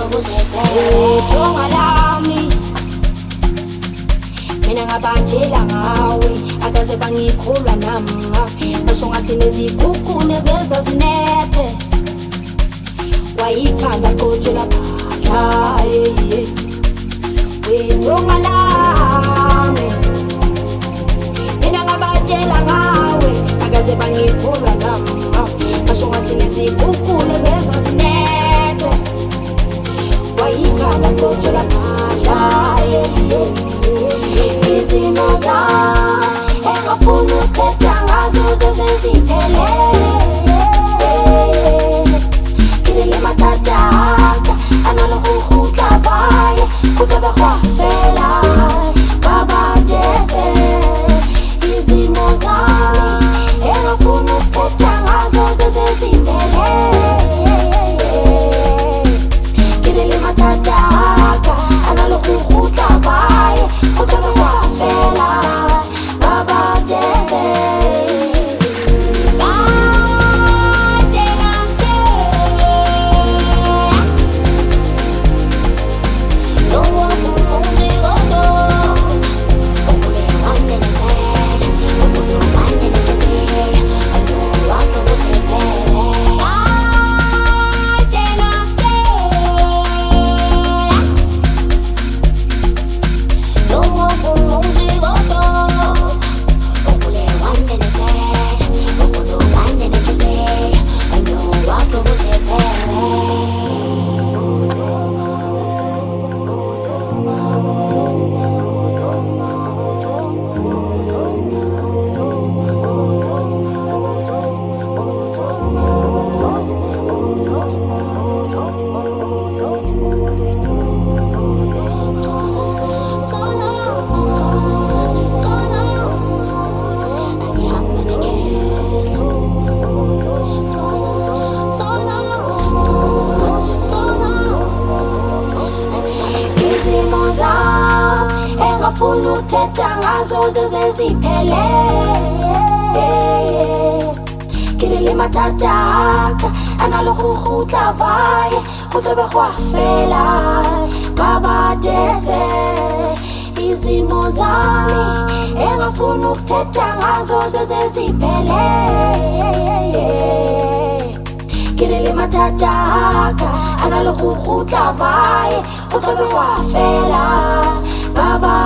Tonga lami mina ngabanjela ngawe akaze bangikholwa nami basho ngathi nezigugu nezingeza zinethe wayikhanda qotshela phahla tonga lami mina ngabanjela ngawe akaze bangikholwa nami basho ngathi nezigugu nezingeza zinethe wayikhanda qotshela phahla izimo zami engafuna ukuthetha ngazo zeziphelele kilele matataka analogugutla baye gutla begwafela kabadese izimo zami engafuna ukuthetha ngazo zeziphelele kilele matataka analogugutla baye gutla begwafela kabadese engafuna ukuthetha ngazo zeziphelele kilele matataka analogugutla vaye gutla begwafela kabadese izimo zami engafuna ukuthetha ngazo zeziphelele kilele matataka analogugutla vaye gutla begwafela baba